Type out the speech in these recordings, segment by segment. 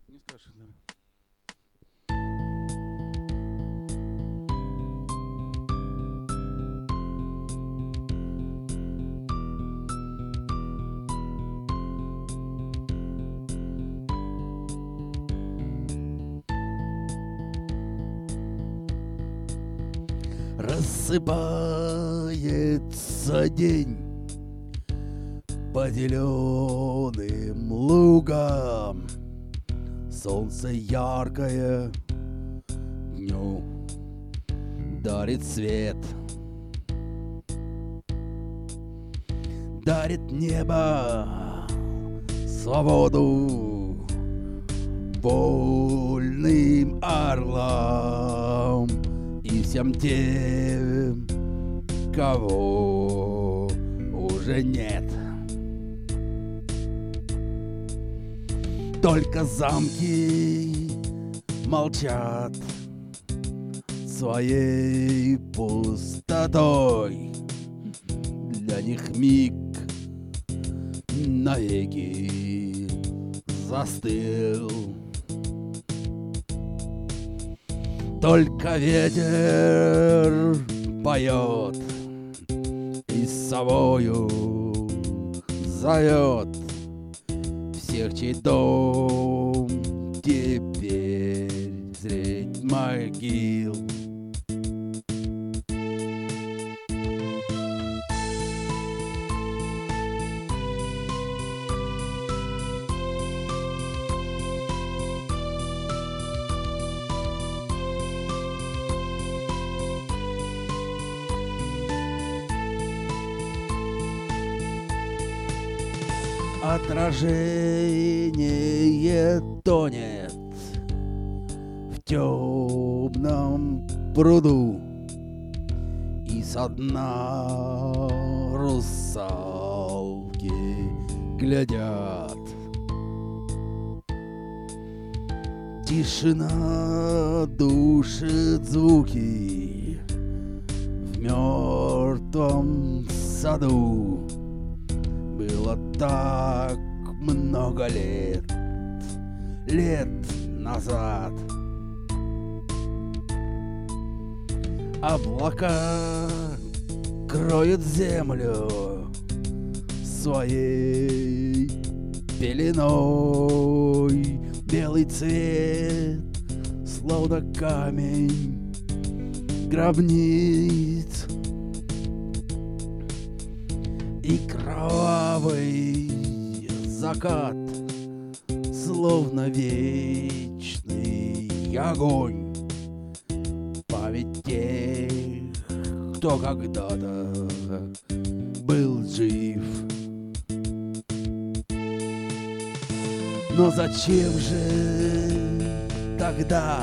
Не скажешь, да. Рассыпается день по зеленым лугам. Солнце яркое дню дарит свет, дарит небо свободу вольным орлам и всем тем, кого уже нет. Только замки молчат своей пустотой. Для них миг навеки застыл. Только ветер поет и с собою зовет всех, чей дом теперь средь могил. Отражение тонет в темном пруду, и со дна русалки глядят. Тишина душит звуки в мертвом саду. Было так много лет назад. Облака кроют землю своей пеленой. Белый цвет, словно камень гробниц, и кровавый закат, словно вечный огонь. Память тех, кто когда-то был жив. Но зачем же тогда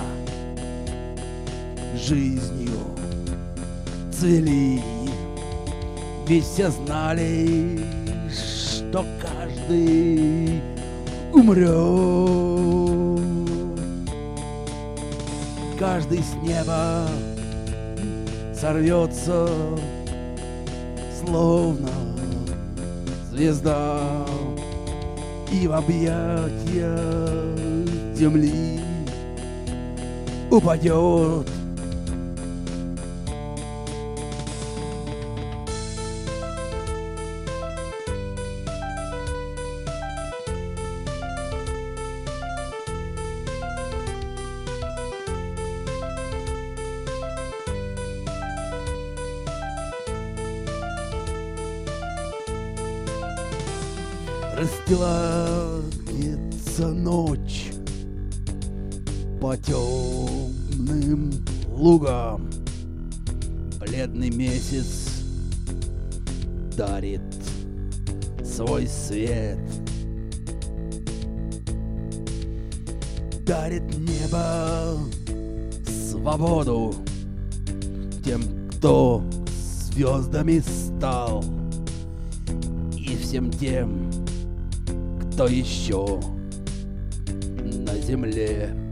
жизнью цвели? Ведь все знали, что каждый умрет. Каждый с неба сорвется, словно звезда, и в объятия земли упадет. Расстилается ночь по темным лугам. Бледный месяц дарит свой свет, дарит небо свободу тем, кто звездами стал, и всем тем, кто еще на земле.